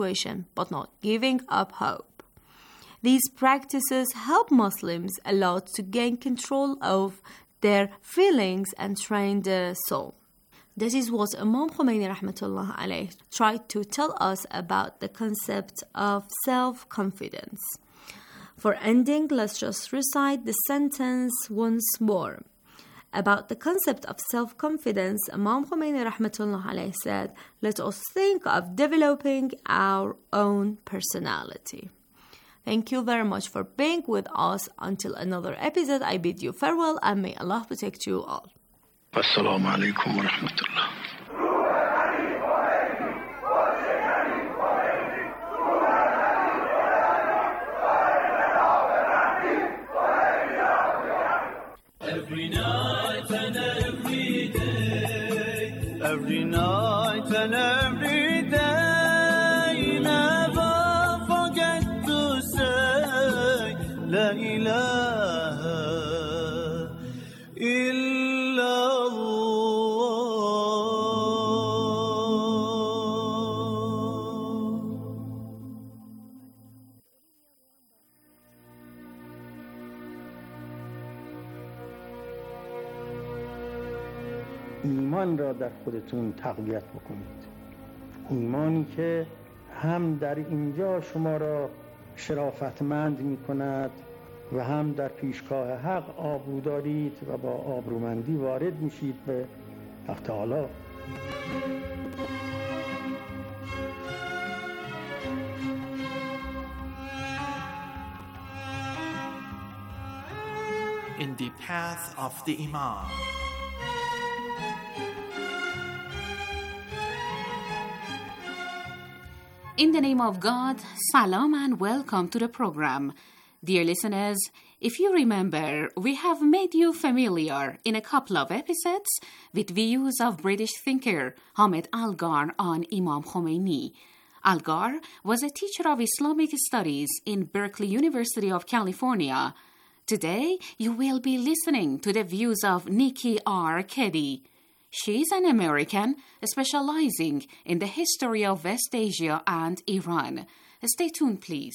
situation, but not giving up hope. These practices help Muslims a lot to gain control of their feelings and train the soul. This is what Imam Khomeini rahmatullah alayh tried to tell us about the concept of self-confidence. For ending, let's just recite the sentence once more. About the concept of self-confidence, Imam Khomeini rahmatullah alayh said, let us think of developing our own personality. Thank you very much for being with us. Until another episode, I bid you farewell and may Allah protect you all. Assalamu alaikum wa rahmatullah. Every night and every day, every night and every day, never forget to say La ilaha illallah. ایمان را در خودتون تقویت بکنید. ایمانی که هم در اینجا شما را شرافتمند می کند و هم در پیشگاه حق آبرو دارید و با آبرومندی وارد میشید به حق تعالی. In the path of the Imam. In the name of God, salam and welcome to the program. Dear listeners, if you remember, we have made you familiar in a couple of episodes with views of British thinker Hamid Algar on Imam Khomeini. Algar was a teacher of Islamic studies in Berkeley University of California. Today, you will be listening to the views of Nikki R. Keddie. She's an American specializing in the history of West Asia and Iran. Stay tuned, please.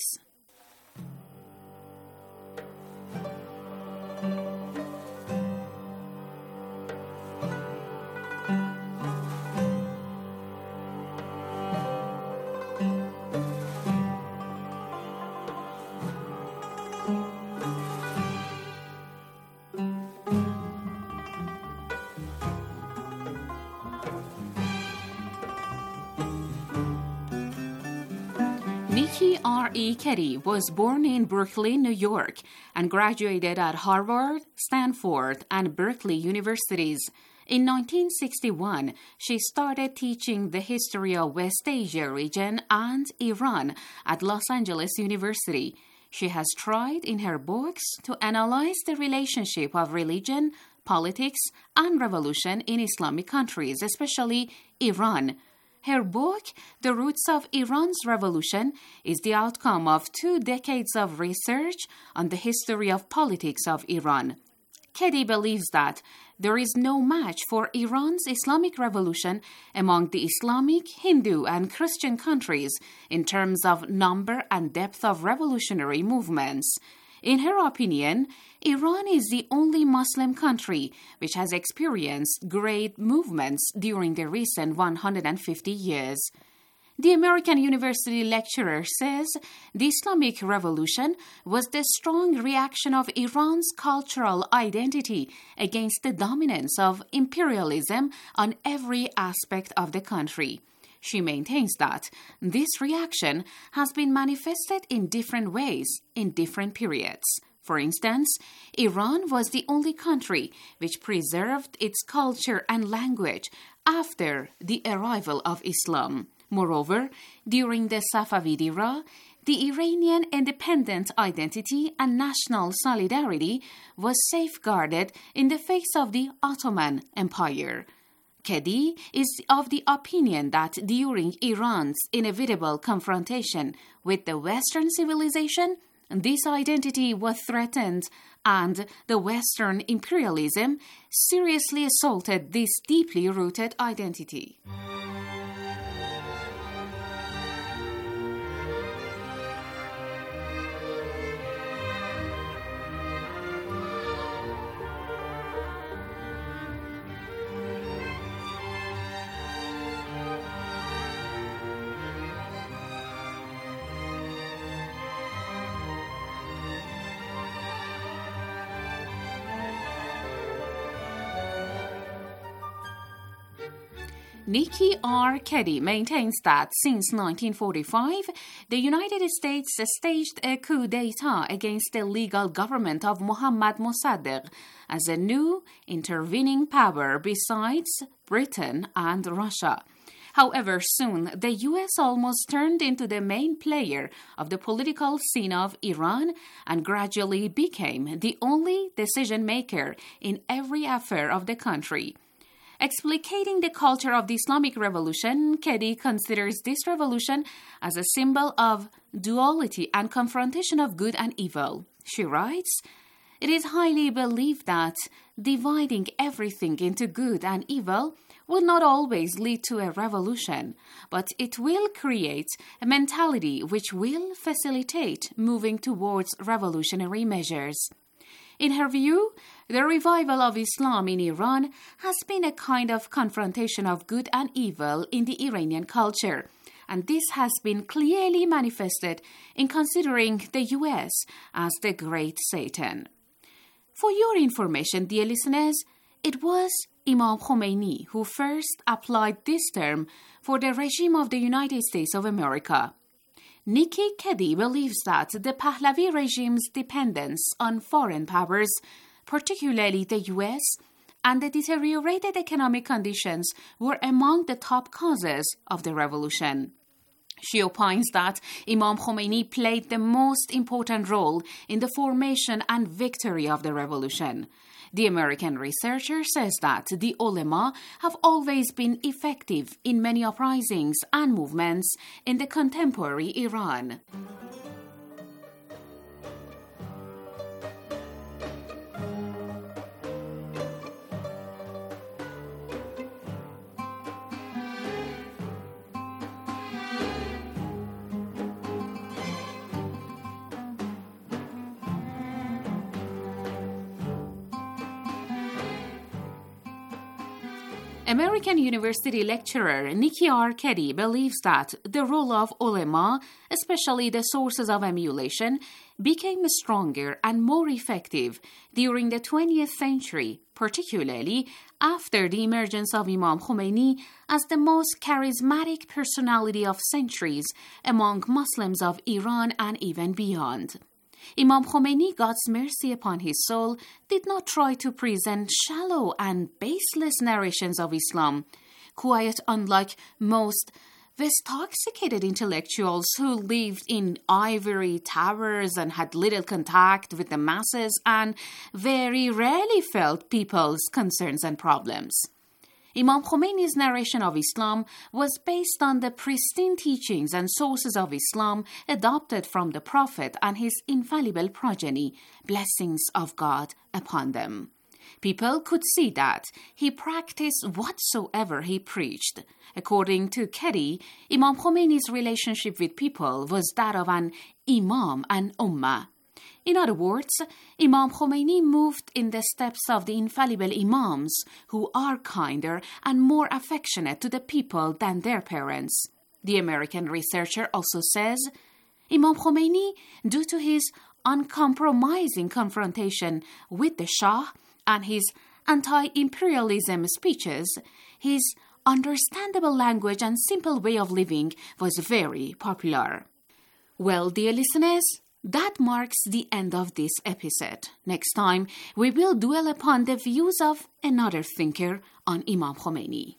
Nikki R. E. Keddie was born in Brooklyn, New York, and graduated at Harvard, Stanford, and Berkeley universities. In 1961, she started teaching the history of West Asia region and Iran at Los Angeles University. She has tried in her books to analyze the relationship of religion, politics, and revolution in Islamic countries, especially Iran. Her book, The Roots of Iran's Revolution, is the outcome of 2 decades of research on the history of politics of Iran. Keddie believes that there is no match for Iran's Islamic revolution among the Islamic, Hindu, and Christian countries in terms of number and depth of revolutionary movements. In her opinion, Iran is the only Muslim country which has experienced great movements during the recent 150 years. The American University lecturer says the Islamic Revolution was the strong reaction of Iran's cultural identity against the dominance of imperialism on every aspect of the country. She maintains that this reaction has been manifested in different ways in different periods. For instance, Iran was the only country which preserved its culture and language after the arrival of Islam. Moreover, during the Safavid era, the Iranian independent identity and national solidarity was safeguarded in the face of the Ottoman Empire. Keddie is of the opinion that during Iran's inevitable confrontation with the Western civilization, this identity was threatened and the Western imperialism seriously assaulted this deeply rooted identity. Nikki R. Keddie maintains that since 1945, the United States staged a coup d'etat against the legal government of Mohammad Mossadegh as a new intervening power besides Britain and Russia. However, soon the U.S. almost turned into the main player of the political scene of Iran and gradually became the only decision maker in every affair of the country. Explicating the culture of the Islamic Revolution, Keddie considers this revolution as a symbol of duality and confrontation of good and evil. She writes, "It is highly believed that dividing everything into good and evil will not always lead to a revolution, but it will create a mentality which will facilitate moving towards revolutionary measures." In her view, the revival of Islam in Iran has been a kind of confrontation of good and evil in the Iranian culture, and this has been clearly manifested in considering the U.S. as the great Satan. For your information, dear listeners, it was Imam Khomeini who first applied this term for the regime of the United States of America. Nikki Keddie believes that the Pahlavi regime's dependence on foreign powers, particularly the U.S., and the deteriorated economic conditions were among the top causes of the revolution. She opines that Imam Khomeini played the most important role in the formation and victory of the revolution. The American researcher says that the ulema have always been effective in many uprisings and movements in the contemporary Iran. American University lecturer Nikki R. Keddie believes that the role of ulema, especially the sources of emulation, became stronger and more effective during the 20th century, particularly after the emergence of Imam Khomeini as the most charismatic personality of centuries among Muslims of Iran and even beyond. Imam Khomeini, God's mercy upon his soul, did not try to present shallow and baseless narrations of Islam, quite unlike most intoxicated intellectuals who lived in ivory towers and had little contact with the masses and very rarely felt people's concerns and problems. Imam Khomeini's narration of Islam was based on the pristine teachings and sources of Islam adopted from the Prophet and his infallible progeny, blessings of God upon them. People could see that he practiced whatsoever he preached. According to Keddie, Imam Khomeini's relationship with people was that of an imam and ummah. In other words, Imam Khomeini moved in the steps of the infallible imams who are kinder and more affectionate to the people than their parents. The American researcher also says, Imam Khomeini, due to his uncompromising confrontation with the Shah and his anti-imperialism speeches, his understandable language and simple way of living was very popular. Well, dear listeners, that marks the end of this episode. Next time, we will dwell upon the views of another thinker on Imam Khomeini.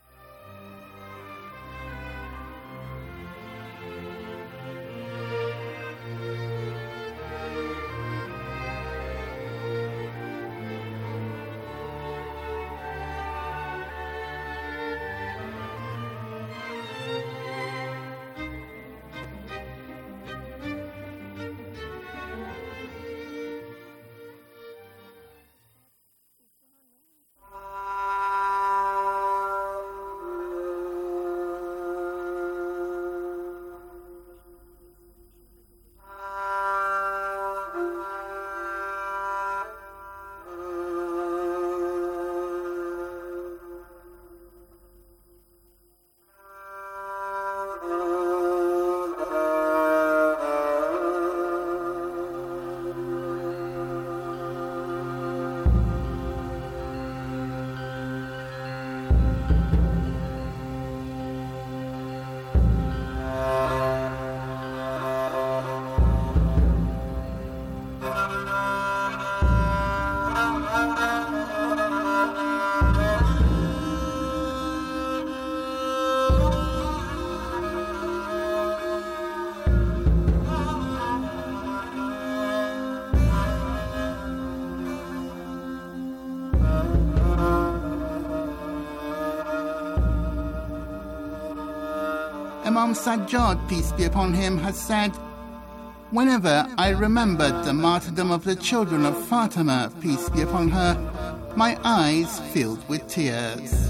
Imam Sajjad, peace be upon him, has said, "Whenever I remembered the martyrdom of the children of Fatima, peace be upon her, my eyes filled with tears."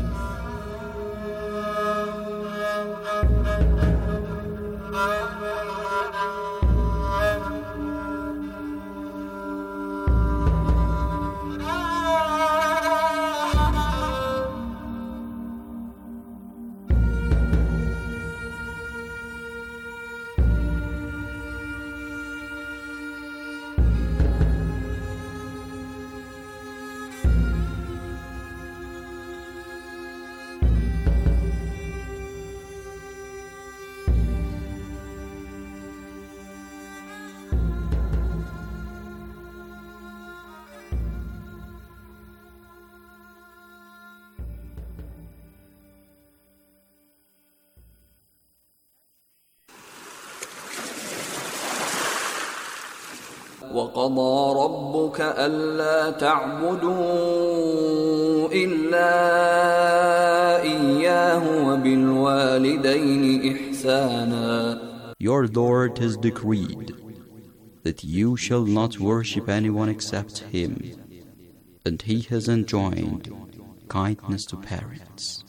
وَقَضَى رَبُّكَ أَلَّا تَعْبُدُوا إِلَّا إِيَّاهُ وَبِالْوَالِدَيْنِ إِحْسَانًا. Your Lord has decreed that you shall not worship anyone except Him, and He has enjoined kindness to parents.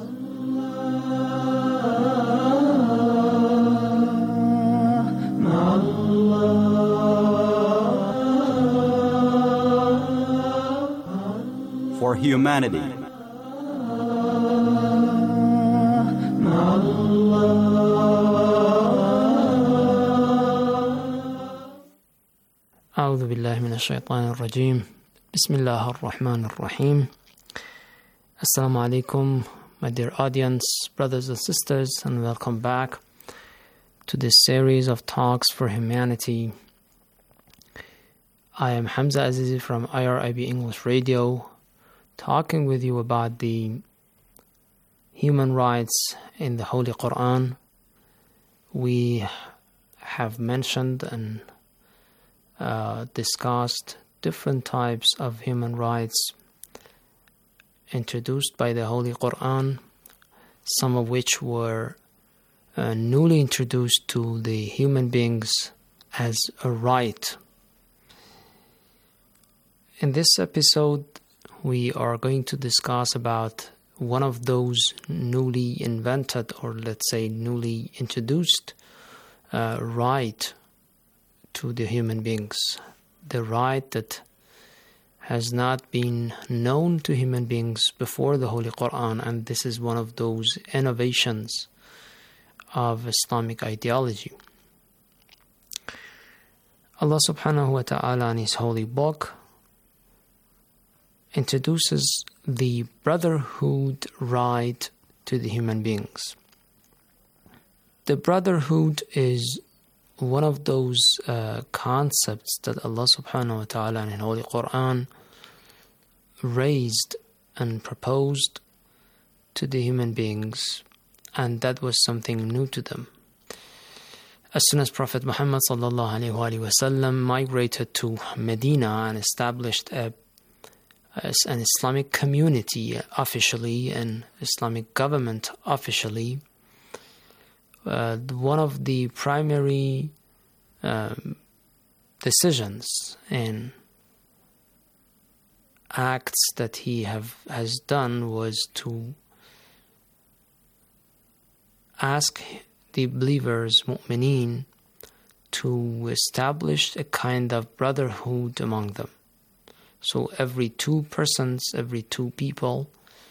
For humanity. أعوذ بالله من الشيطان الرجيم. بسم الله الرحمن الرحيم. Assalamu alaikum, my dear audience, brothers and sisters, and welcome back to this series of Talks for Humanity. I am Hamza Azizi from IRIB English Radio, talking with you about the human rights in the Holy Quran. We have mentioned and discussed different types of human rights introduced by the Holy Quran, some of which were newly introduced to the human beings as a right. In this episode, we are going to discuss about one of those newly invented, or let's say newly introduced right to the human beings. The right that has not been known to human beings before the Holy Quran, and this is one of those innovations of Islamic ideology. Allah subhanahu wa ta'ala in His holy book introduces the brotherhood right to the human beings. The brotherhood is one of those concepts that Allah subhanahu wa ta'ala in the Holy Quran raised and proposed to the human beings, and that was something new to them. As soon as Prophet Muhammad sallallahu alaihi wasallam migrated to Medina and established an Islamic community officially and Islamic government officially, one of the primary decisions and acts that he has done was to ask the believers, mu'mineen, to establish a kind of brotherhood among them. So every two persons, every two people,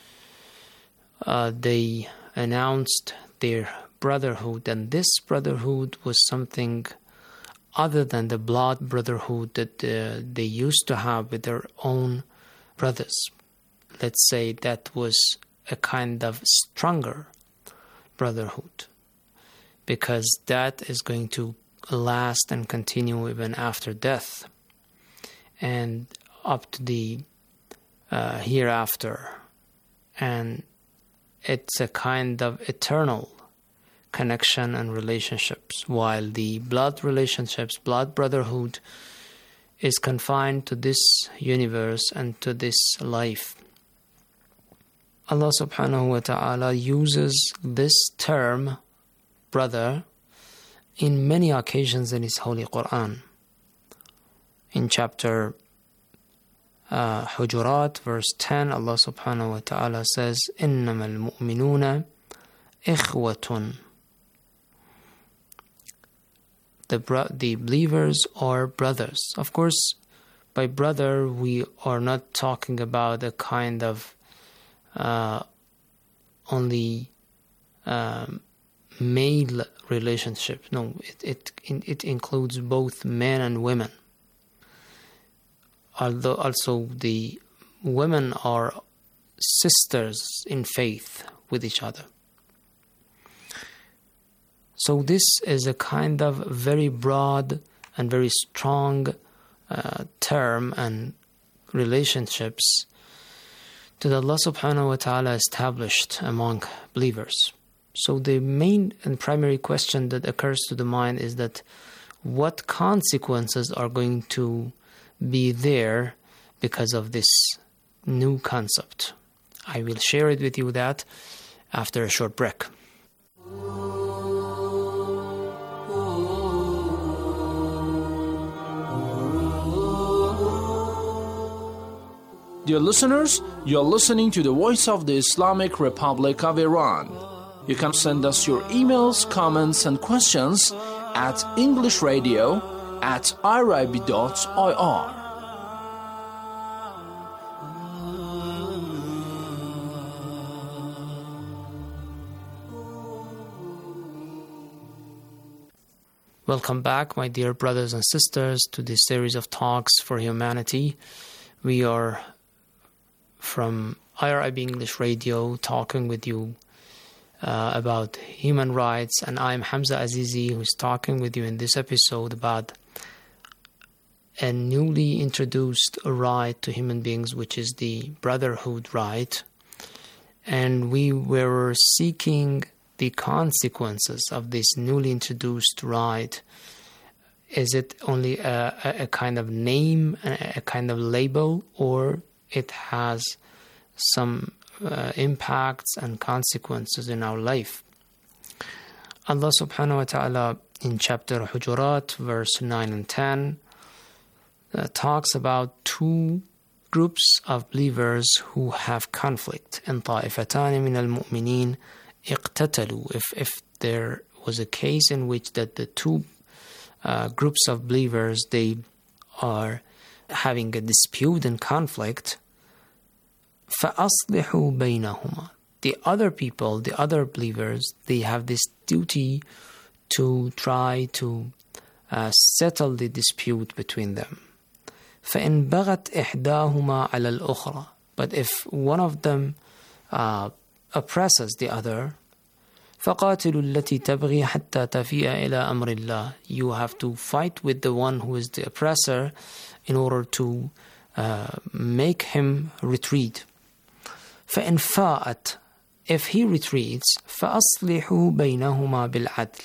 they announced their brotherhood, and this brotherhood was something other than the blood brotherhood that they used to have with their own brothers. Let's say that was a kind of stronger brotherhood, because that is going to last and continue even after death and up to the hereafter, and it's a kind of eternal connection and relationships, while the blood relationships, blood brotherhood, is confined to this universe and to this life. Allah subhanahu wa ta'ala uses this term brother in many occasions in His Holy Quran. In chapter Hujurat, verse 10, Allah subhanahu wa ta'ala says, إِنَّمَا الْمُؤْمِنُونَ إِخْوَةٌ. The believers are brothers. Of course, by brother, we are not talking about a kind of only male relationship. No, it includes both men and women. Although also the women are sisters in faith with each other. So this is a kind of very broad and very strong term and relationships that Allah subhanahu wa ta'ala established among believers. So the main and primary question that occurs to the mind is that what consequences are going to be there because of this new concept? I will share it with you that after a short break. Dear listeners, you're listening to the Voice of the Islamic Republic of Iran. You can send us your emails, comments, and questions at englishradio@irib.ir. Welcome back, my dear brothers and sisters, to this series of talks for humanity. We are from IRIB English Radio talking with you about human rights, and I'm Hamza Azizi, who's talking with you in this episode about a newly introduced right to human beings, which is the brotherhood right. And we were seeking the consequences of this newly introduced right. Is it only a kind of name, a kind of label, or it has some impacts and consequences in our life? Allah subhanahu wa ta'ala in chapter Hujurat, verse 9 and 10, talks about two groups of believers who have conflict. إِن طَائِفَتَانِ مِنَ الْمُؤْمِنِينَ اقتتلوا. If there was a case in which that the two groups of believers, they are having a dispute and conflict, فَأَصْلِحُوا بَيْنَهُمَا. The other people, the other believers, they have this duty to try to settle the dispute between them. فَإِن بَغَتْ إِحْدَاهُمَا عَلَى الْأُخْرَى. But if one of them oppresses the other, فَقَاتِلُوا الَّتِي تَبْغِي حَتَّى تَفِيءَ إِلَىٰ أَمْرِ اللَّهِ. You have to fight with the one who is the oppressor in order to make him retreat. فَإِن فَاءَتْ. If he retreats, فَأَصْلِحُوا بَيْنَهُمَا بِالْعَدْلِ.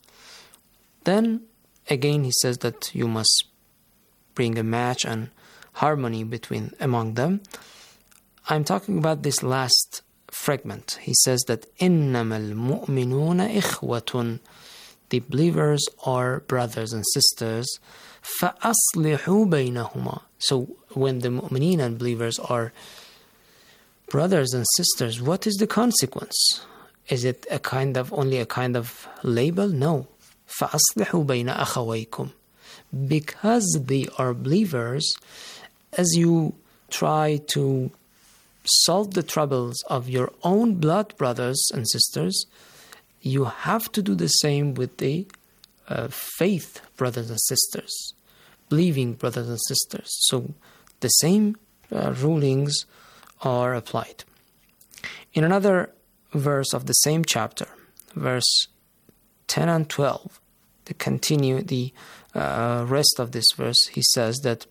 Then again he says that you must bring a match and harmony among them. I'm talking about this last fragment. He says that إِنَّمَا الْمُؤْمِنُونَ إِخْوَةٌ. The believers are brothers and sisters. فَأَصْلِحُوا بَيْنَهُمَا. So when the mu'mineen and believers are brothers and sisters, what is the consequence? Is it only a kind of label? No. فَأَصْلِحُوا بَيْنَ أَخَوَيْكُمْ. Because they are believers, as you try to solve the troubles of your own blood brothers and sisters, you have to do the same with the faith brothers and sisters, believing brothers and sisters. So the same rulings are applied. In another verse of the same chapter, verse 10 and 12, to continue the rest of this verse, he says that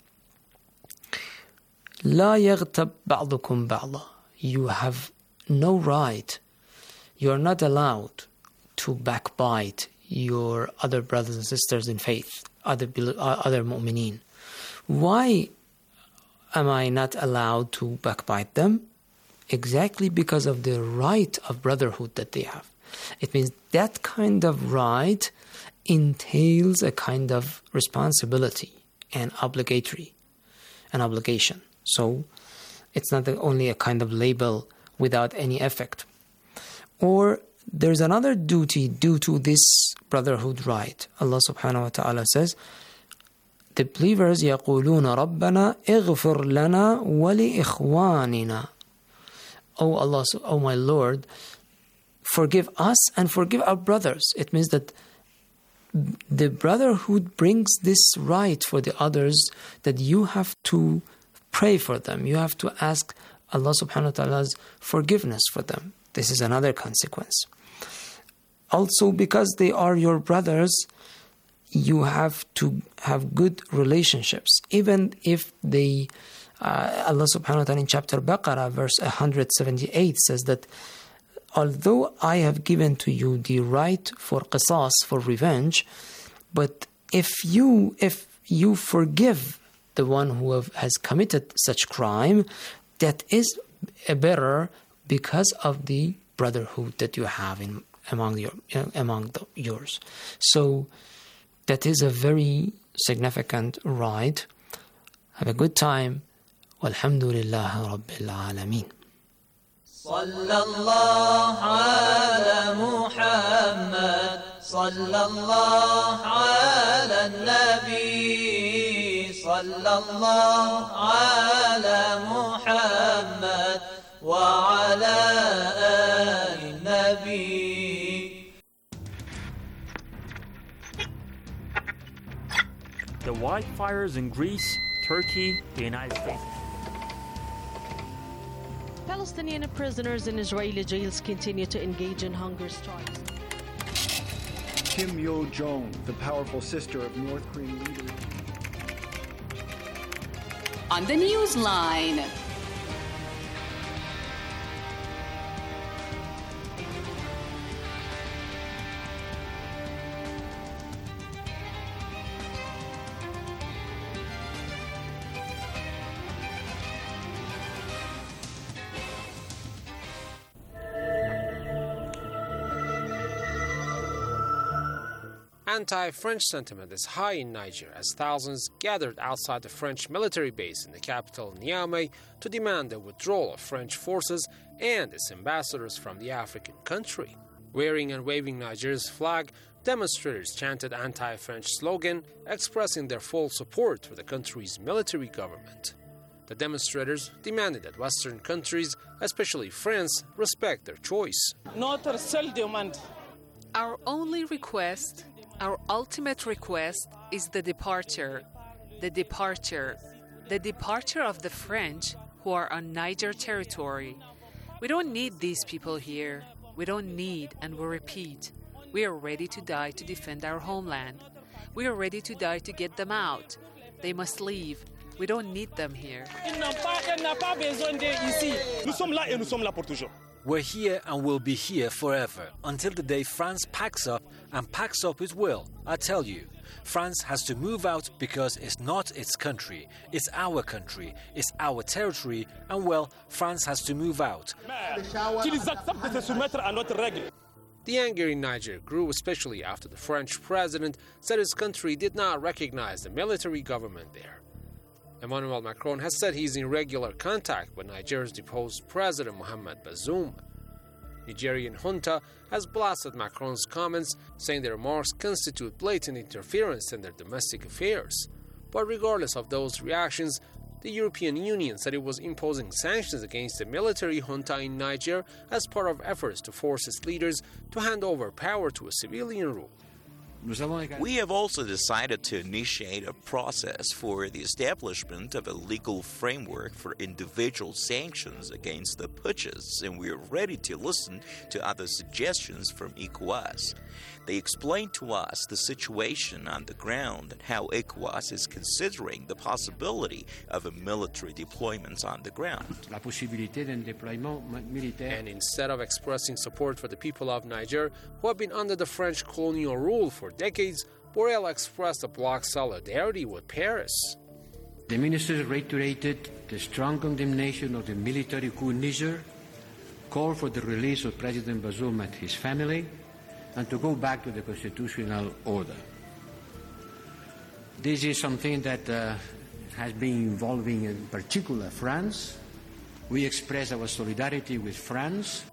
لا يغتب بعضكم بعضا. You have no right, you are not allowed to backbite your other brothers and sisters in faith, other mu'mineen. Why am I not allowed to backbite them? Exactly because of the right of brotherhood that they have. It means that kind of right entails a kind of responsibility and an obligation. So it's not only a kind of label without any effect. Or there's another duty due to this brotherhood right. Allah subhanahu wa ta'ala says, the believers يقولون ربنا اغفر لنا ولإخواننا. Oh Allah, oh my Lord, forgive us and forgive our brothers. It means that the brotherhood brings this right for the others, that you have to pray for them. You have to ask Allah subhanahu wa ta'ala's forgiveness for them. This is another consequence. Also, because they are your brothers, you have to have good relationships. Even if they, Allah subhanahu wa ta'ala in chapter Baqarah, verse 178 says that, although I have given to you the right for qisas, for revenge, but if you forgive the one who has committed such crime, that is better because of the brotherhood that you have among yours. So that is a very significant right. Have a good time. Walhamdulillahi Rabbil Alameen. صلى الله على محمد صلى الله على النبي صلى الله على محمد وعلى آل النبي. The wildfires in Greece, Turkey, the United States. Palestinian prisoners in Israeli jails continue to engage in hunger strikes. Kim Yo-jong, the powerful sister of North Korean leader. On the Newsline. Anti-French sentiment is high in Niger as thousands gathered outside the French military base in the capital Niamey to demand the withdrawal of French forces and its ambassadors from the African country. Wearing and waving Niger's flag, demonstrators chanted anti-French slogan expressing their full support for the country's military government. The demonstrators demanded that Western countries, especially France, respect their choice. Notre seule demande. Our only request, our ultimate request, is the departure of the French who are on Niger territory. We don't need these people here. We don't need, and we repeat, we are ready to die to defend our homeland. We are ready to die to get them out. They must leave. We don't need them here. We're here and will be here forever, until the day France packs up, and packs up it will, I tell you. France has to move out because it's not its country, it's our country, it's our territory, and well, France has to move out. The anger in Niger grew especially after the French president said his country did not recognize the military government there. Emmanuel Macron has said he's in regular contact with Niger's deposed President Mohamed Bazoum. Nigerian junta has blasted Macron's comments, saying the remarks constitute blatant interference in their domestic affairs. But regardless of those reactions, the European Union said it was imposing sanctions against the military junta in Niger as part of efforts to force its leaders to hand over power to a civilian rule. We have also decided to initiate a process for the establishment of a legal framework for individual sanctions against the putschists, and we are ready to listen to other suggestions from ECOWAS. They explained to us the situation on the ground and how ECOWAS is considering the possibility of a military deployment on the ground. And instead of expressing support for the people of Niger, who have been under the French colonial rule for decades, Borrell expressed a bloc solidarity with Paris. The ministers reiterated the strong condemnation of the military coup in Niger, call for the release of President Bazoum and his family and to go back to the constitutional order. This is something that has been involving in particular France. We express our solidarity with France.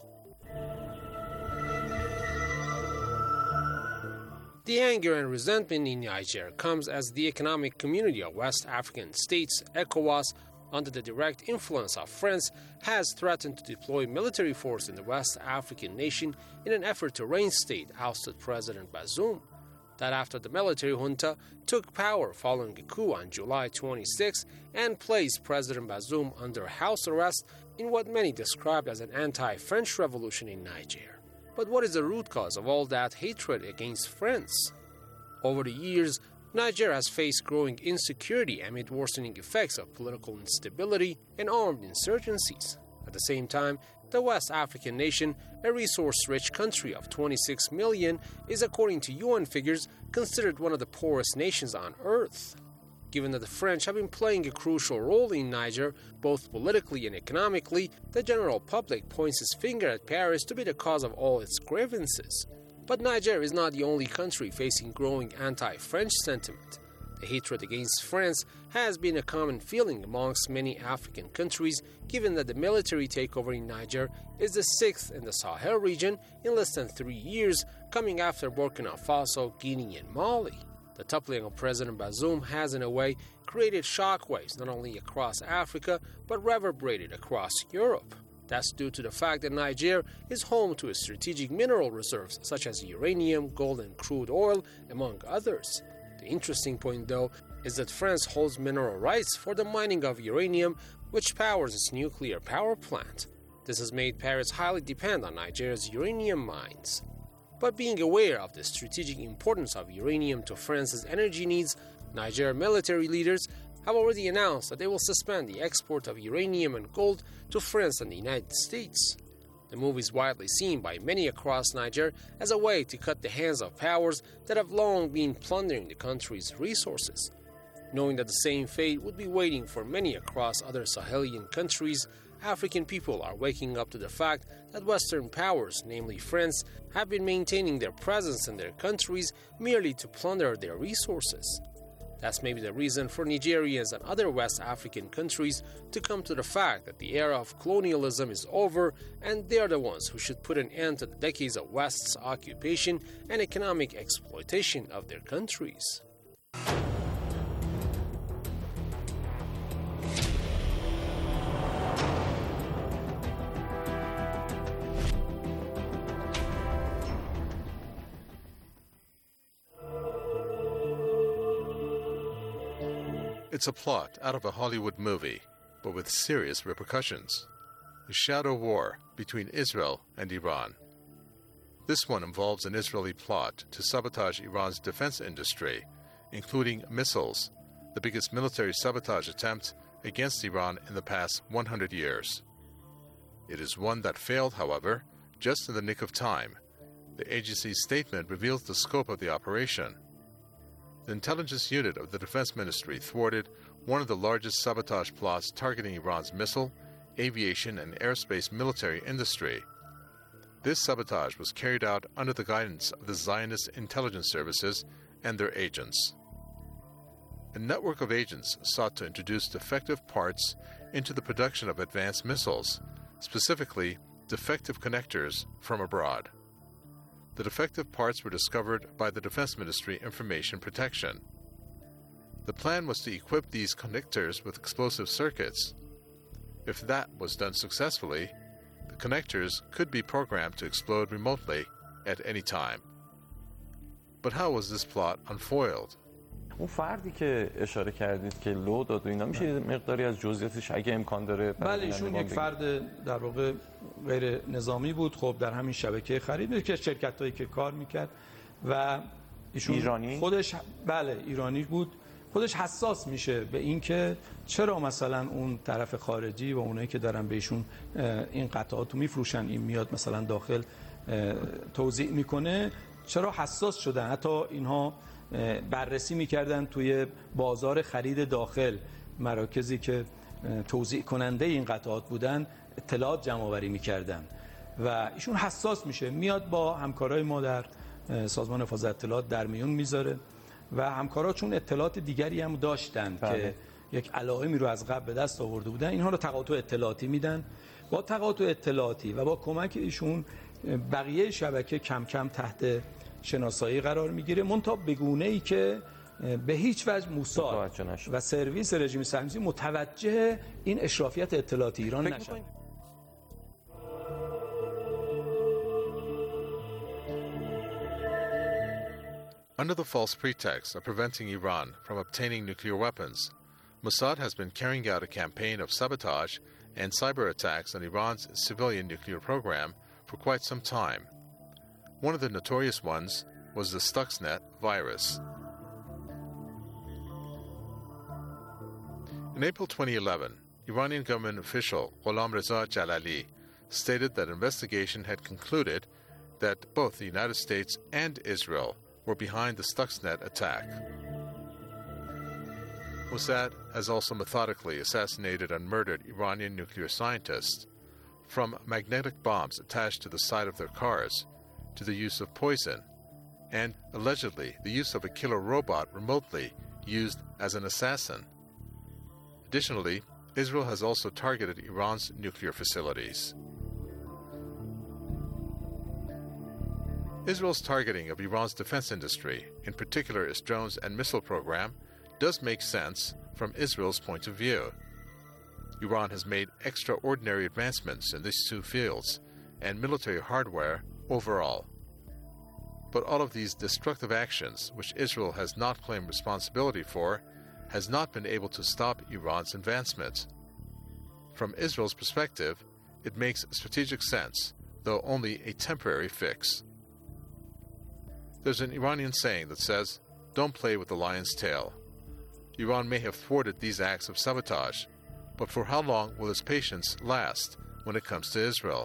The anger and resentment in Niger comes as the Economic Community of West African States, ECOWAS, under the direct influence of France, has threatened to deploy military force in the West African nation in an effort to reinstate ousted President Bazoum. That after the military junta took power following a coup on July 26 and placed President Bazoum under house arrest in what many described as an anti-French revolution in Niger. But what is the root cause of all that hatred against France? Over the years, Niger has faced growing insecurity amid worsening effects of political instability and armed insurgencies. At the same time, the West African nation, a resource-rich country of 26 million, is, according to UN figures, considered one of the poorest nations on earth. Given that the French have been playing a crucial role in Niger, both politically and economically, the general public points its finger at Paris to be the cause of all its grievances. But Niger is not the only country facing growing anti-French sentiment. The hatred against France has been a common feeling amongst many African countries, given that the military takeover in Niger is the sixth in the Sahel region in less than 3 years, coming after Burkina Faso, Guinea, and Mali. The toppling of President Bazoum has, in a way, created shockwaves not only across Africa, but reverberated across Europe. That's due to the fact that Niger is home to its strategic mineral reserves, such as uranium, gold, and crude oil, among others. The interesting point, though, is that France holds mineral rights for the mining of uranium, which powers its nuclear power plant. This has made Paris highly dependent on Nigeria's uranium mines. But being aware of the strategic importance of uranium to France's energy needs, Niger military leaders have already announced that they will suspend the export of uranium and gold to France and the United States. The move is widely seen by many across Niger as a way to cut the hands of powers that have long been plundering the country's resources. Knowing that the same fate would be waiting for many across other Sahelian countries, African people are waking up to the fact that Western powers, namely France, have been maintaining their presence in their countries merely to plunder their resources. That's maybe the reason for Nigerians and other West African countries to come to the fact that the era of colonialism is over and they are the ones who should put an end to the decades of West's occupation and economic exploitation of their countries. It's a plot out of a Hollywood movie, but with serious repercussions. The shadow war between Israel and Iran. This one involves an Israeli plot to sabotage Iran's defense industry, including missiles, the biggest military sabotage attempt against Iran in the past 100 years. It is one that failed, however, just in the nick of time. The agency's statement reveals the scope of the operation. The intelligence unit of the Defense Ministry thwarted one of the largest sabotage plots targeting Iran's missile, aviation, and airspace military industry. This sabotage was carried out under the guidance of the Zionist intelligence services and their agents. A network of agents sought to introduce defective parts into the production of advanced missiles, specifically defective connectors from abroad. The defective parts were discovered by the Defense Ministry Information Protection. The plan was to equip these connectors with explosive circuits. If that was done successfully, the connectors could be programmed to explode remotely at any time. But how was this plot unfoiled? اون فردی که اشاره کردید که لو داد و اینا میشه یه مقداری از جزئیاتش اگه امکان داره؟ بله ایشون یک فرد در واقع غیر نظامی بود، خب در همین شبکه خرید که شرکتایی که کار میکرد و ایشون ایرانی خودش بله ایرانی بود، خودش حساس میشه به اینکه چرا مثلا اون طرف خارجی و اونایی که دارن بهشون این قطعاتو میفروشن این میاد مثلا داخل توزیع میکنه، چرا حساس شدن. حتی اینها بررسی میکردن توی بازار خرید داخل، مراکزی که توزیع کننده این قطعات بودن اطلاعات جمع آوری میکردن و ایشون حساس میشه، میاد با همکارای ما در سازمان حفاظت اطلاعات در میون میذاره و همکارا چون اطلاعات دیگری هم داشتن که یک علائمی رو از قبل به دست آورده بودن، اینها رو تقاطع اطلاعاتی میدن. با تقاطع اطلاعاتی و با کمک ایشون بقیه شبکه کم کم تحت شناسایی قرار میگیره، منتها به گونه‌ای که به هیچ وجه موساد و سرویس رژیم صهیونیستی متوجه این اشرافیت اطلاعاتی ایران نشد. Under the false pretext of preventing Iran from obtaining nuclear weapons, Mossad has been carrying out a campaign of sabotage and cyber attacks on Iran's civilian nuclear program for quite some time. One of the notorious ones was the Stuxnet virus. In April 2011, Iranian government official Gholam Reza Jalali stated that investigation had concluded that both the United States and Israel were behind the Stuxnet attack. Mossad has also methodically assassinated and murdered Iranian nuclear scientists, from magnetic bombs attached to the side of their cars to the use of poison, and allegedly the use of a killer robot remotely used as an assassin. Additionally, Israel has also targeted Iran's nuclear facilities. Israel's targeting of Iran's defense industry, in particular its drones and missile program, does make sense from Israel's point of view. Iran has made extraordinary advancements in these two fields and military hardware overall. But all of these destructive actions, which Israel has not claimed responsibility for, has not been able to stop Iran's advancement. From Israel's perspective, it makes strategic sense, though only a temporary fix. There's an Iranian saying that says, "Don't play with the lion's tail." Iran may have thwarted these acts of sabotage, but for how long will its patience last when it comes to Israel?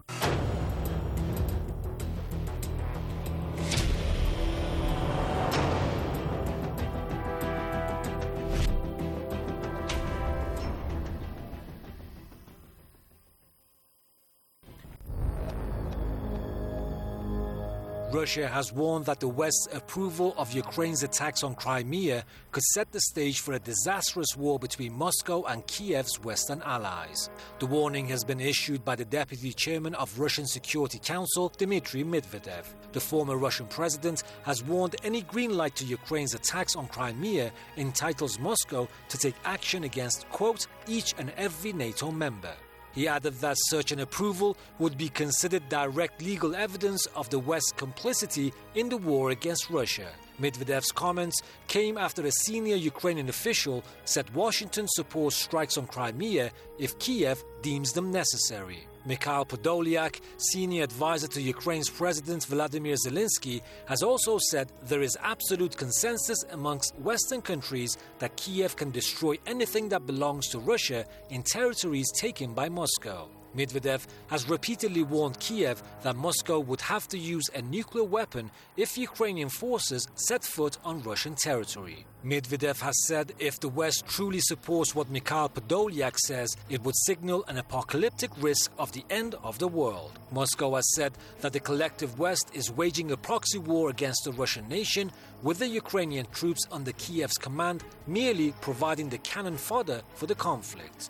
Russia has warned that the West's approval of Ukraine's attacks on Crimea could set the stage for a disastrous war between Moscow and Kiev's Western allies. The warning has been issued by the deputy chairman of Russian Security Council, Dmitry Medvedev. The former Russian president has warned any green light to Ukraine's attacks on Crimea entitles Moscow to take action against, quote, each and every NATO member. He added that such an approval would be considered direct legal evidence of the West's complicity in the war against Russia. Medvedev's comments came after a senior Ukrainian official said Washington supports strikes on Crimea if Kiev deems them necessary. Mikhail Podolyak, senior advisor to Ukraine's President Vladimir Zelensky, has also said there is absolute consensus amongst Western countries that Kiev can destroy anything that belongs to Russia in territories taken by Moscow. Medvedev has repeatedly warned Kiev that Moscow would have to use a nuclear weapon if Ukrainian forces set foot on Russian territory. Medvedev has said if the West truly supports what Mikhail Podolyak says, it would signal an apocalyptic risk of the end of the world. Moscow has said that the collective West is waging a proxy war against the Russian nation, with the Ukrainian troops under Kiev's command merely providing the cannon fodder for the conflict.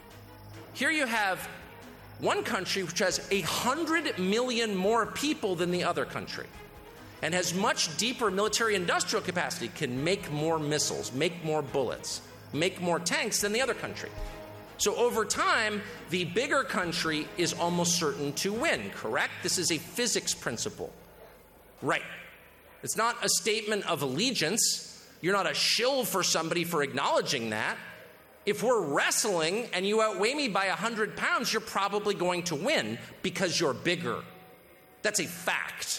Here you have one country which has 100 million more people than the other country and has much deeper military industrial capacity, can make more missiles, make more bullets, make more tanks than the other country. So over time, the bigger country is almost certain to win, correct? This is a physics principle. Right. It's not a statement of allegiance. You're not a shill for somebody for acknowledging that. If we're wrestling and you outweigh me by 100 pounds, you're probably going to win because you're bigger. That's a fact.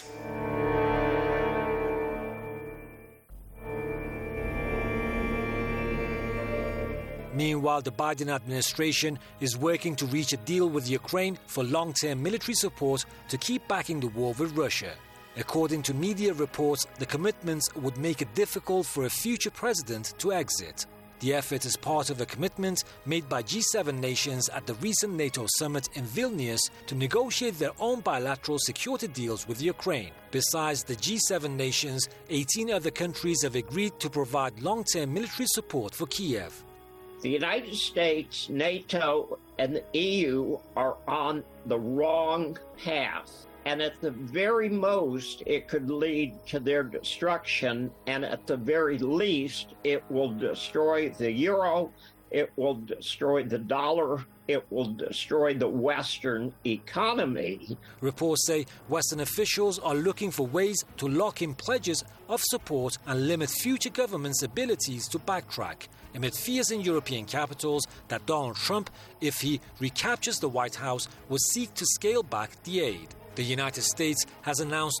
Meanwhile, the Biden administration is working to reach a deal with Ukraine for long-term military support to keep backing the war with Russia. According to media reports, the commitments would make it difficult for a future president to exit. The effort is part of a commitment made by G7 nations at the recent NATO summit in Vilnius to negotiate their own bilateral security deals with Ukraine. Besides the G7 nations, 18 other countries have agreed to provide long-term military support for Kiev. The United States, NATO, and the EU are on the wrong path. And at the very most, it could lead to their destruction. And at the very least, it will destroy the euro, it will destroy the dollar, it will destroy the Western economy. Reports say Western officials are looking for ways to lock in pledges of support and limit future governments' abilities to backtrack, amid fears in European capitals that Donald Trump, if he recaptures the White House, will seek to scale back the aid. The United States has announced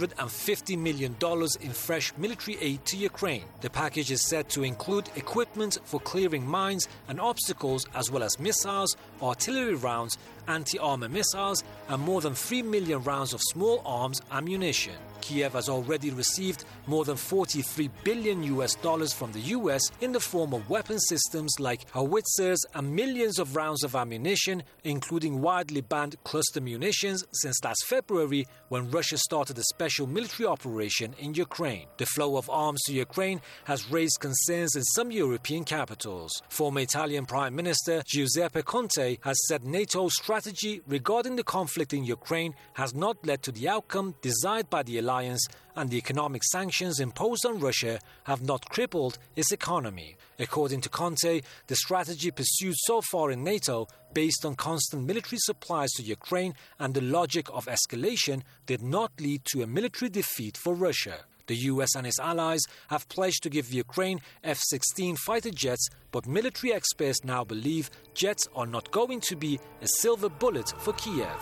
$250 million in fresh military aid to Ukraine. The package is said to include equipment for clearing mines and obstacles, as well as missiles, artillery rounds, anti-armor missiles, and more than 3 million rounds of small arms ammunition. Kiev has already received more than $43 billion from the US in the form of weapon systems like howitzers and millions of rounds of ammunition, including widely banned cluster munitions, since last February when Russia started a special military operation in Ukraine. The flow of arms to Ukraine has raised concerns in some European capitals. Former Italian Prime Minister Giuseppe Conte has said NATO's strategy regarding the conflict in Ukraine has not led to the outcome desired by the alliance, and the economic sanctions imposed on Russia have not crippled its economy. According to Conte, the strategy pursued so far in NATO, based on constant military supplies to Ukraine and the logic of escalation, did not lead to a military defeat for Russia. The US and its allies have pledged to give Ukraine F-16 fighter jets, but military experts now believe jets are not going to be a silver bullet for Kiev.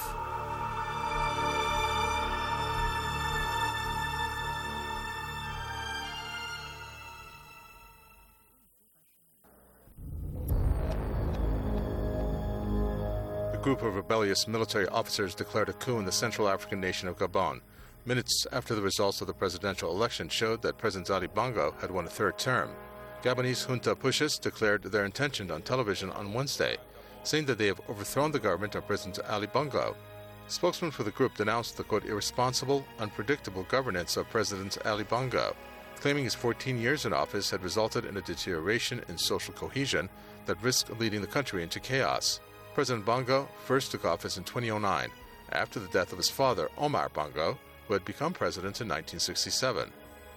A group of rebellious military officers declared a coup in the Central African nation of Gabon, minutes after the results of the presidential election showed that President Ali Bongo had won a third term. Gabonese junta pushes declared their intention on television on Wednesday, saying that they have overthrown the government of President Ali Bongo. Spokesman for the group denounced the, quote, irresponsible, unpredictable governance of President Ali Bongo, claiming his 14 years in office had resulted in a deterioration in social cohesion that risked leading the country into chaos. President Bongo first took office in 2009, after the death of his father, Omar Bongo, who had become president in 1967.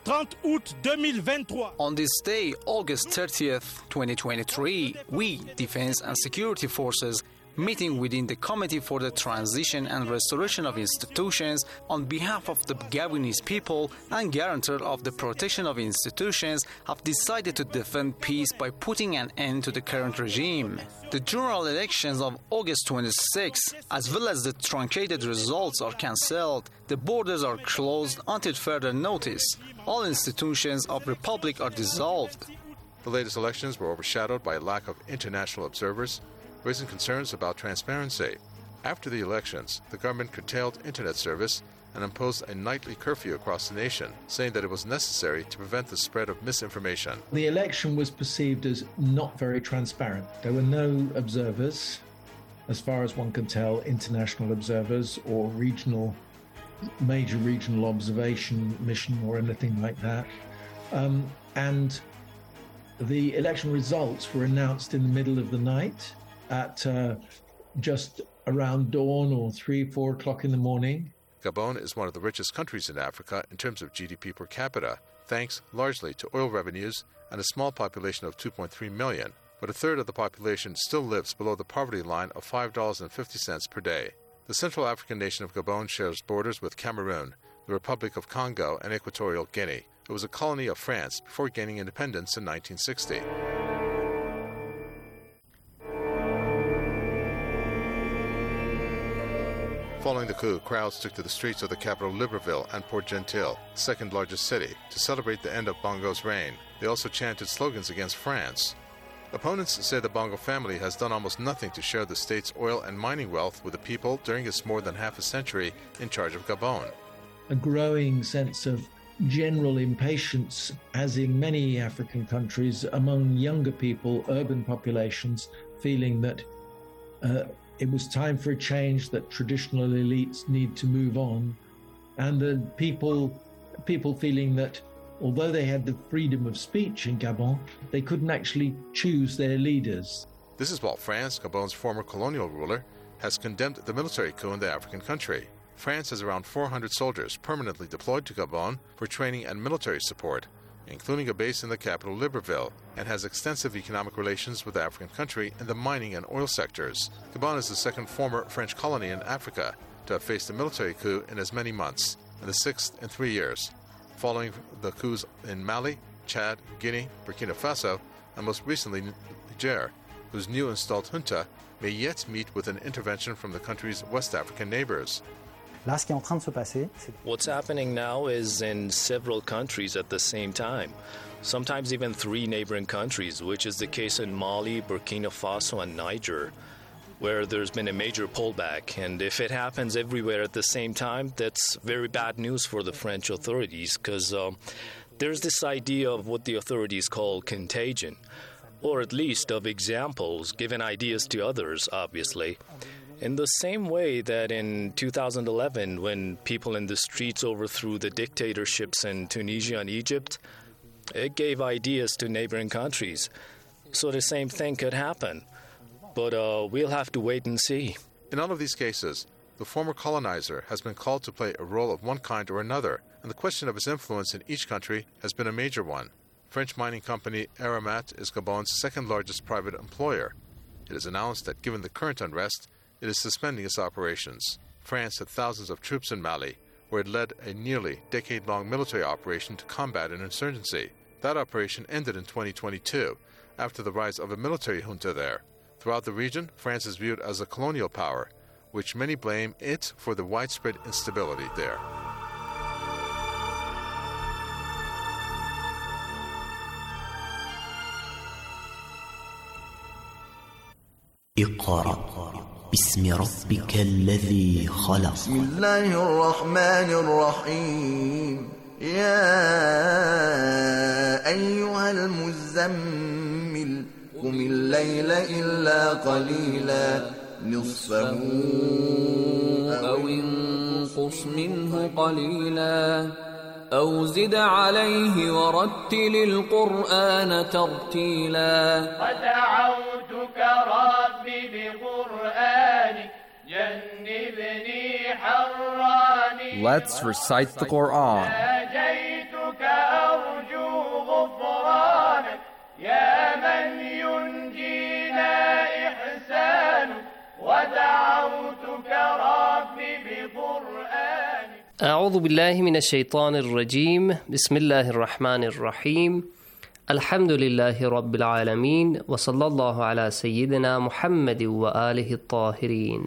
On this day, August 30th, 2023, we, Defense and Security Forces, meeting within the Committee for the Transition and Restoration of Institutions on behalf of the Gabonese people and guarantor of the protection of institutions, have decided to defend peace by putting an end to the current regime. The general elections of August 26, as well as the truncated results, are cancelled. The borders are closed until further notice. All institutions of the Republic are dissolved. The latest elections were overshadowed by a lack of international observers, raising concerns about transparency. After the elections, the government curtailed internet service and imposed a nightly curfew across the nation, saying that it was necessary to prevent the spread of misinformation. The election was perceived as not very transparent. There were no observers, as far as one can tell, international observers or major regional observation mission or anything like that. And the election results were announced in the middle of the night at just around dawn or 3-4 o'clock in the morning. Gabon is one of the richest countries in Africa in terms of GDP per capita, thanks largely to oil revenues and a small population of 2.3 million, but a third of the population still lives below the poverty line of $5.50 per day. The Central African nation of Gabon shares borders with Cameroon, the Republic of Congo, and Equatorial Guinea. It was a colony of France before gaining independence in 1960. Following the coup, crowds took to the streets of the capital Libreville and Port-Gentil, the second largest city, to celebrate the end of Bongo's reign. They also chanted slogans against France. Opponents say the Bongo family has done almost nothing to share the state's oil and mining wealth with the people during its more than half a century in charge of Gabon. A growing sense of general impatience, as in many African countries, among younger people, urban populations, feeling that it was time for a change, that traditional elites need to move on, and the people feeling that although they had the freedom of speech in Gabon, they couldn't actually choose their leaders. This is while France, Gabon's former colonial ruler, has condemned the military coup in the African country. France has around 400 soldiers permanently deployed to Gabon for training and military support, including a base in the capital Libreville, and has extensive economic relations with the African country in the mining and oil sectors. Gabon is the second former French colony in Africa to have faced a military coup in as many months, and the sixth in 3 years, following the coups in Mali, Chad, Guinea, Burkina Faso, and most recently Niger, whose new installed junta may yet meet with an intervention from the country's West African neighbors. What's happening now is in several countries at the same time, sometimes even 3 neighboring countries, which is the case in Mali, Burkina Faso, and Niger, where there's been a major pullback. And if it happens everywhere at the same time, that's very bad news for the French authorities, because there's this idea of what the authorities call contagion, or at least of examples, giving ideas to others, obviously. In the same way that in 2011, when people in the streets overthrew the dictatorships in Tunisia and Egypt, it gave ideas to neighboring countries. So the same thing could happen. But we'll have to wait and see. In all of these cases, the former colonizer has been called to play a role of one kind or another, and the question of his influence in each country has been a major one. French mining company Aramat is Gabon's second largest private employer. It has announced that given the current unrest, it is suspending its operations. France had thousands of troops in Mali, where it led a nearly decade-long military operation to combat an insurgency. That operation ended in 2022, after the rise of a military junta there. Throughout the region, France is viewed as a colonial power, which many blame it for the widespread instability there. اقرأ باسم ربك الذي خلق. بسم الله الرحمن الرحيم. يا أيها المزمل قم الليل إلا قليلا نصفه أو انقص منه قليلا أو زد عليه ورتل القرآن ترتيلا. ودعوتك ربي بقرآنك جنبني حراني. Let's recite the Quran. ناجيتك أرجو غفرانك يا من ينجينا إحسانك. ودعوتك ربي بقرآنك. أعوذ بالله من الشيطان الرجيم. بسم الله الرحمن الرحيم. الحمد لله رب العالمين وصلى الله على سيدنا محمد وآله الطاهرين.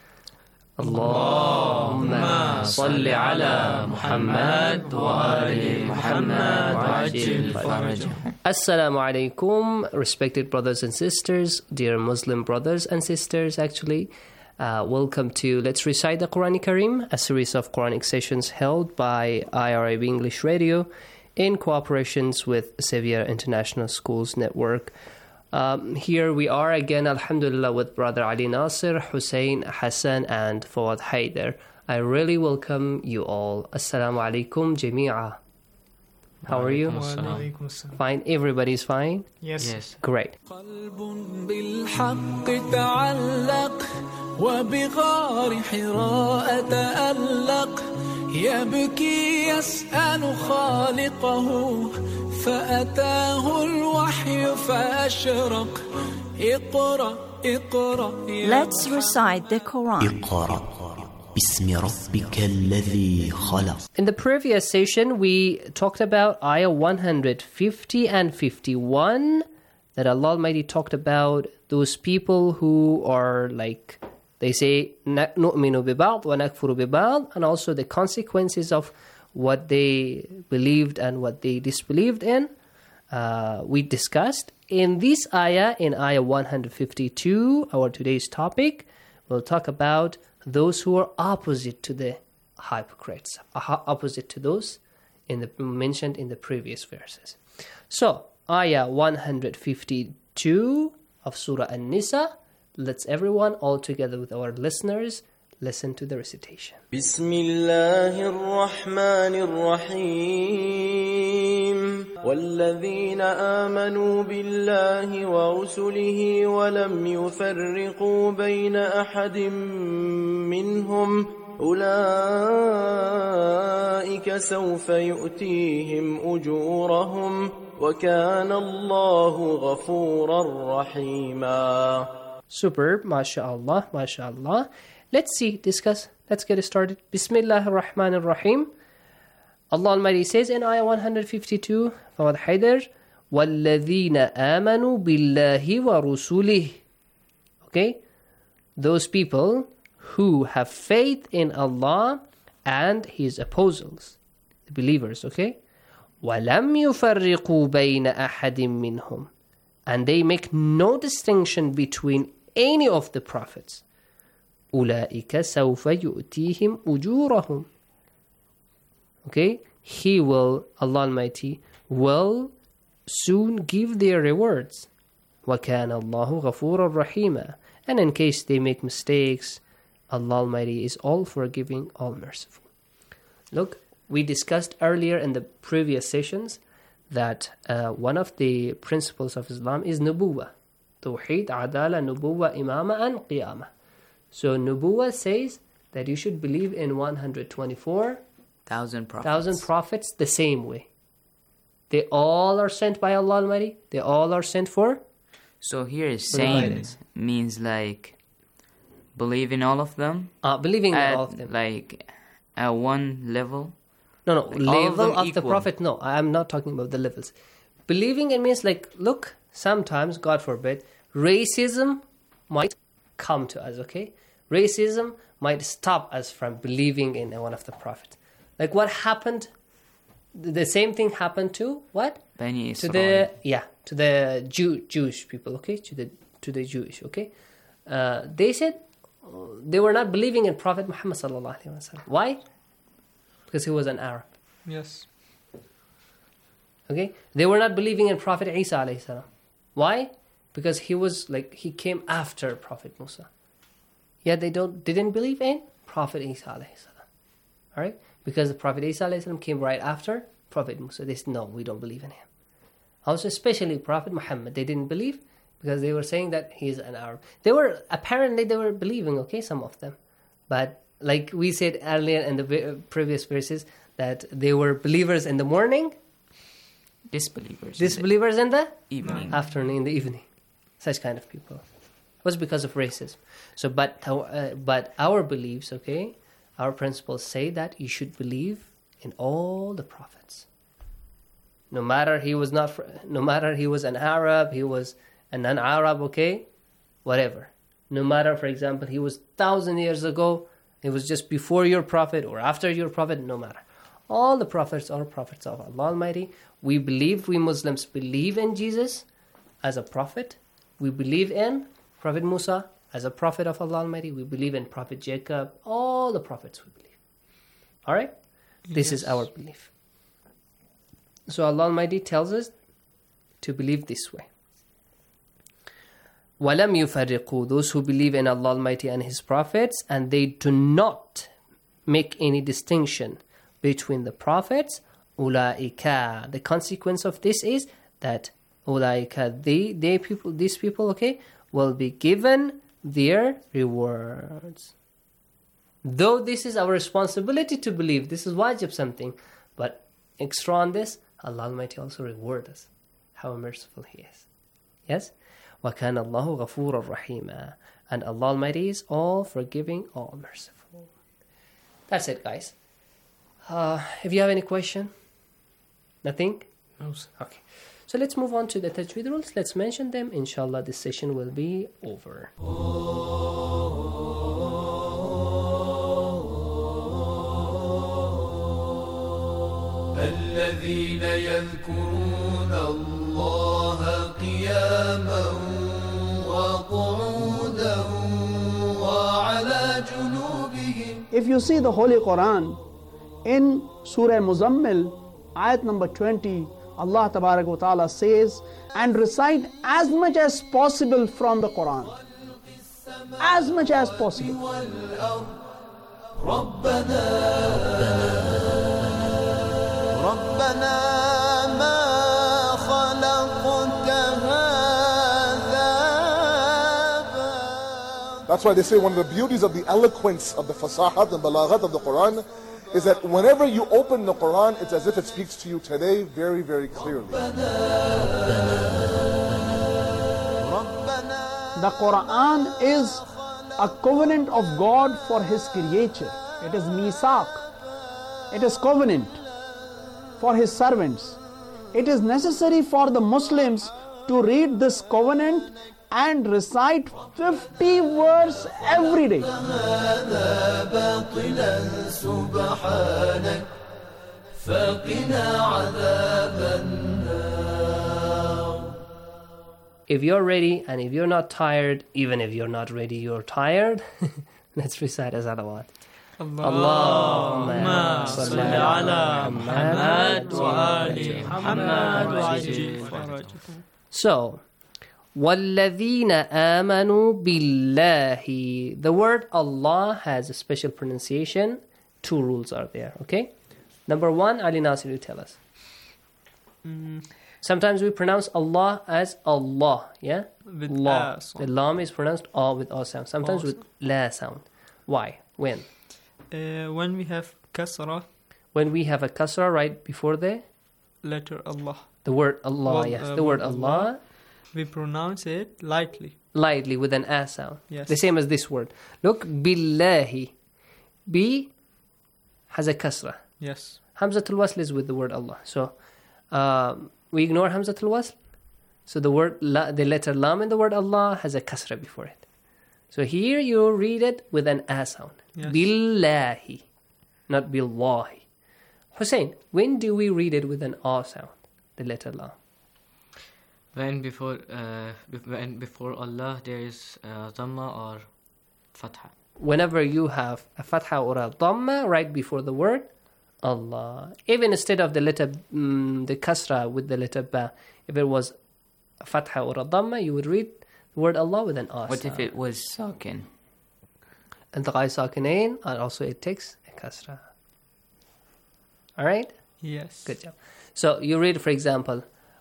اللهم صل على محمد وآل محمد وعجل فرجه. Assalamu alaikum, respected brothers and sisters, dear Muslim brothers and sisters actually. Welcome to Let's Recite the Quran Kareem, a series of Quranic sessions held by IRIB English Radio in cooperation with Xavier International Schools Network. Here we are again, alhamdulillah, with Brother Ali Nasir, Hussein, Hassan, and Fawad Haider. I really welcome you all. Assalamu alaikum jami'a. How are you? Fine. Everybody's fine? Yes. Great. وبغار حراء تألق يبكي يسأل خالقه فأتاه الوحي فأشرق اقرأ اقرأ. Let's recite the Quran. اقرأ باسم ربك الذي خلق. In the previous session, we talked about ayah 150 and 51, that Allah Almighty talked about those people who are like, they say, نؤمن ببعض ونكفر ببعض, and also the consequences of what they believed and what they disbelieved in. We discussed. In this ayah, in ayah 152, our today's topic, we'll talk about those who are opposite to the hypocrites, opposite to those mentioned in the previous verses. So, ayah 152 of Surah An-Nisa. Let's everyone, all together with our listeners, listen to the recitation. بسم الله الرحمن الرحيم والذين آمنوا بالله ورسله ولم يفرقوا بين أحد منهم أولئك سوف يؤتيهم أجورهم وكان الله غفورا رحيما. Superb, mashallah, mashallah. Let's discuss. Let's get started. Bismillah ar-Rahman ar-Rahim. Allah Almighty says in ayah 152, Fawad Haidar, وَالَّذِينَ آمَنُوا بِاللَّهِ وَرُسُولِهِ. Okay? Those people who have faith in Allah and His apostles, the believers, okay? وَلَمْ يُفَرِّقُوا بَيْنَ أَحَدٍ مِّنْهُمْ. And they make no distinction between any of the prophets. أُولَئِكَ سَوْفَ يُؤْتِيهِمْ أُجُورَهُمْ. Okay? He will, Allah Almighty, will soon give their rewards. وَكَانَ اللَّهُ غَفُورًا رَحِيمًا. And in case they make mistakes, Allah Almighty is all forgiving, all merciful. Look, we discussed earlier in the previous sessions that one of the principles of Islam is nubuwah. Tawheed, adala, nubuwah, imama, and qiyamah. So nubuwah says that you should believe in 124,000 prophets the same way. They all are sent by Allah Almighty. They all are sent for. So here is saint means like believe in all of them. Believing in all of them. Like at one level. No, like level of the prophet. No, I am not talking about the levels. Believing it means like, look, sometimes, God forbid, racism might come to us, okay? Racism might stop us from believing in one of the prophets. Like what happened, the same thing happened to what? Bani Israel. To the Jewish people, okay? To the Jewish, okay? They said they were not believing in Prophet Muhammad sallallahu alaihi wasallam. Why? Because he was an Arab. Yes. Okay? They were not believing in Prophet Isa alayhi salam. Why? Because he came after Prophet Musa. Yet they didn't believe in Prophet Isa alayhi salam. Alright? Because the Prophet Isa alayhi salam came right after Prophet Musa. They said, no, we don't believe in him. Also, especially Prophet Muhammad, they didn't believe because they were saying that he is an Arab. They were believing, okay, some of them. But like we said earlier in the previous verses, that they were believers in the morning, disbelievers in the evening, afternoon, in the evening. Such kind of people. It was because of racism. So, but our beliefs, okay, our principles say that you should believe in all the prophets. No matter he was an Arab, he was a non-Arab, okay, whatever. No matter, for example, he was 1,000 years ago, it was just before your prophet or after your prophet, no matter. All the prophets are prophets of Allah Almighty. We Muslims believe in Jesus as a prophet. We believe in Prophet Musa as a prophet of Allah Almighty. We believe in Prophet Jacob. All the prophets we believe. Alright? This is our belief. So Allah Almighty tells us to believe this way. وَلَمْ يُفَرِّقُوا. Those who believe in Allah Almighty and His prophets, and they do not make any distinction between the prophets, أُولَٰئِكَ. The consequence of this is that أُولَٰئِكَ, these people, okay, will be given their rewards. Though this is our responsibility to believe, this is wajib something, but extra on this, Allah Almighty also reward us. How merciful He is. Yes? وَكَانَ اللَّهُ غَفُورًا رَحِيمًا. And Allah Almighty is all forgiving, all merciful. That's it, guys. If you have any question? Nothing? No, sir. Okay. So let's move on to the tajweed rules. Let's mention them. Inshallah, this session will be over. الذين يذكرون الله قياما وقعودا وعلى جنوبهم. If you see the Holy Quran in Surah Muzammil, ayat number 20, Allah Tabarak wa Ta'ala says, and recite as much as possible from the Quran. As much as possible. That's why they say one of the beauties of the eloquence of the fasahat and balaghat of the Quran is that whenever you open the Quran, it's as if it speaks to you today very, very clearly. The Quran is a covenant of God for His creature. It is misaq. It is covenant for His servants. It is necessary for the Muslims to read this covenant and recite 50 verses every day. If you're ready and if you're not tired, even if you're not ready, you're tired, let's recite as salawat. Allahumma salli ala Muhammad wa ali Muhammad wa ajil farajahum. So, وَالَّذِينَ آمَنُوا بِاللَّهِ. The word Allah has a special pronunciation. 2 rules are there, okay? Number 1, Ali Nasir, you tell us. Sometimes we pronounce Allah as Allah, yeah? With Allah. A sound. The lam is pronounced A with A sound. Sometimes with La sound. Why? When? When we have kasra. When we have a kasra right before the letter Allah. The word Allah, Well, yes. The word Allah. We pronounce it lightly. Lightly with an A sound. Yes. The same as this word. Look, billahi. B has a kasra. Yes. Hamzatul wasl is with the word Allah. So we ignore Hamzatul wasl. So the word the letter lam in the word Allah has a kasra before it. So here you read it with an A sound. Yes. Billahi. Not billahi. Hussein, when do we read it with an A sound? The letter lam. When before Allah there is Dhamma or Fatha. Whenever you have a Fatha or a Dhamma right before the word Allah. Even instead of the letter, the Kasra with the letter Ba, if it was a Fatha or a Dhamma, you would read the word Allah with an A. What if it was Sakin? And the Ghai Sakinain, and also it takes a Kasra. Alright? Yes. Good job. So you read, for example,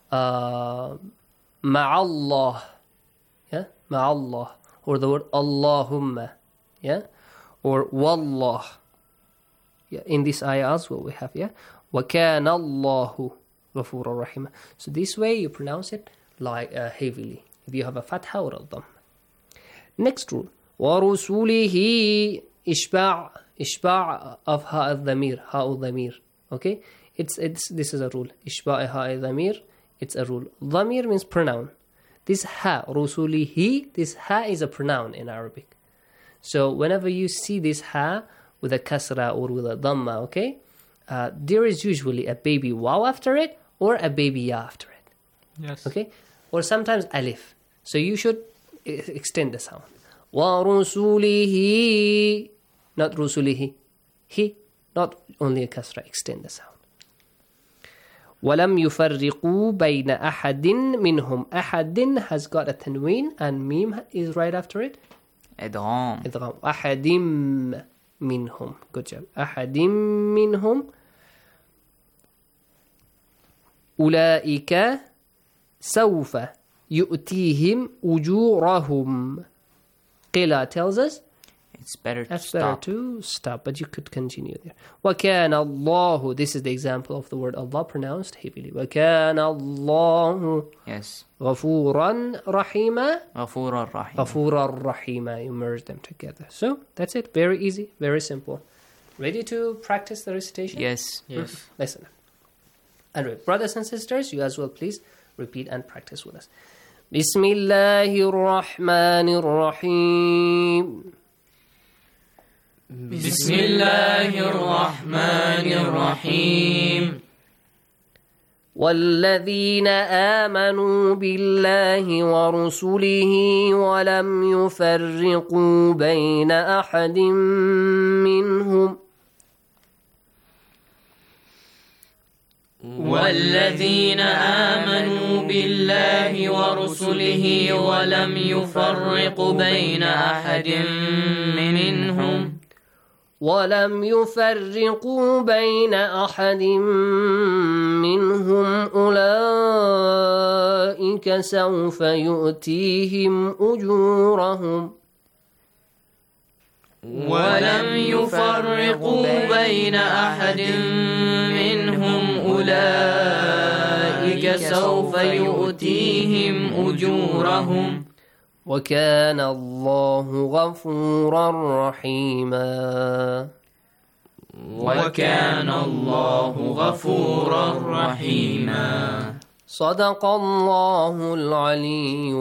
Ma'allah, yeah, Ma'allah, or the word Allahumma, yeah, or Wallah. Yeah, in this ayah as well we have, yeah, وَكَانَ اللَّهُ غَفُورًا رَحِيمًا. So this way you pronounce it like heavily, if you have a fatha or a dhamm. Next rule, وَرُسُولِهِ إشباع of ha al-dhamir, okay, this is a rule, إشباع ha al-dhamir. It's a rule. Dhamir means pronoun. This ha, rusulihi, this ha is a pronoun in Arabic. So whenever you see this ha with a kasra or with a dhamma, okay, there is usually a baby waw after it or a baby ya after it. Yes. Okay? Or sometimes alif. So you should extend the sound. Wa rusulihi, not rusulihi. He, not only a kasra, extend the sound. وَلَمْ يُفَرِّقُوا بَيْنَ أَحَدٍ مِّنْهُمْ. أَحَدٍ has got a tanween and mim is right after it. إدغام. أحد منهم. Good job. أحد منهم أولئك سوف يؤتيهم أجورهم. Qila tells us it's better to stop, but you could continue there. وَكَانَ اللَّهُ. This is the example of the word Allah pronounced heavily. وَكَانَ اللَّهُ. Yes. غَفُورًا رَحِيمًا. غَفُورًا رَحِيمًا. غَفُورًا رَحِيمًا. You merge them together. So that's it. Very easy. Very simple. Ready to practice the recitation? Yes. Yes. Listen. And brothers and sisters, you as well, please repeat and practice with us. بسم الله الرحمن الرحيم. بسم الله الرحمن الرحيم. والذين آمنوا بالله ورسله ولم يفرقوا بين أحد منهم والذين آمنوا بالله ورسله ولم يفرقوا بين أحد منهم أولئك سوف يؤتيهم أجورهم ولم يفرقوا بين أحد منهم أولئك سوف يؤتيهم أجورهم وكان الله غفورا رحيما وكان الله غفورا رحيما صدق الله العلي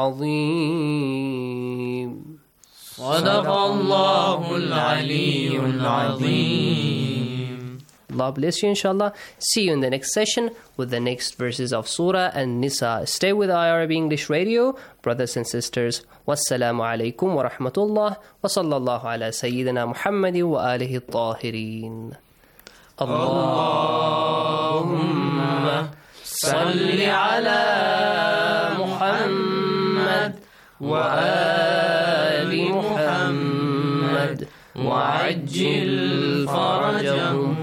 العظيم صدق الله العلي العظيم. Allah bless you, inshallah. See you in the next session with the next verses of Surah An-Nisa. Stay with IRB English Radio, brothers and sisters. Wassalamu alaikum wa rahmatullah wa sallallahu ala Sayyidina Muhammad wa alihi at-tahirin. Allahumma salli ala Muhammad wa ali Muhammad wa ajil farajahum.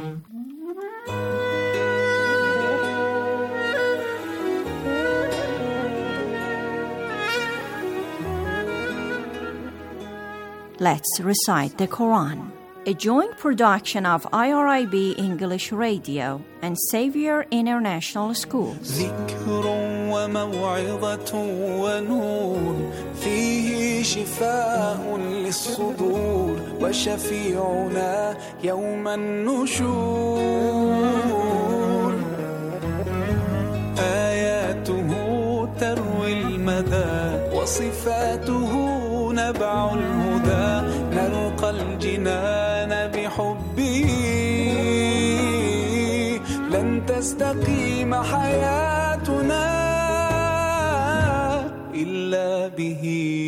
Let's recite the Quran, a joint production of IRIB English Radio and Xavier International School. ذكر وموعظة ونور فيه شفاء للصدور وشفيعنا يوم النشور آياته تروي المدى وصفاته نبع الهدى نرقى الجنان بحبه لن تستقيم حياتنا إلا به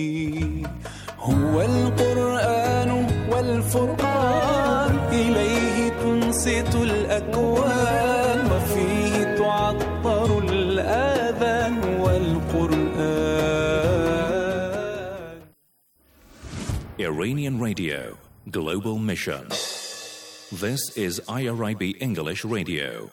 هو القرآن والفرقان إليه تنصت الأكوان وفيه تعطر الآذان والقرآن. Iranian Radio, Global Mission. This is IRIB English Radio.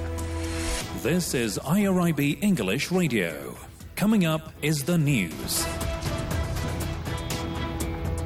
This is IRIB English Radio. Coming up is the news.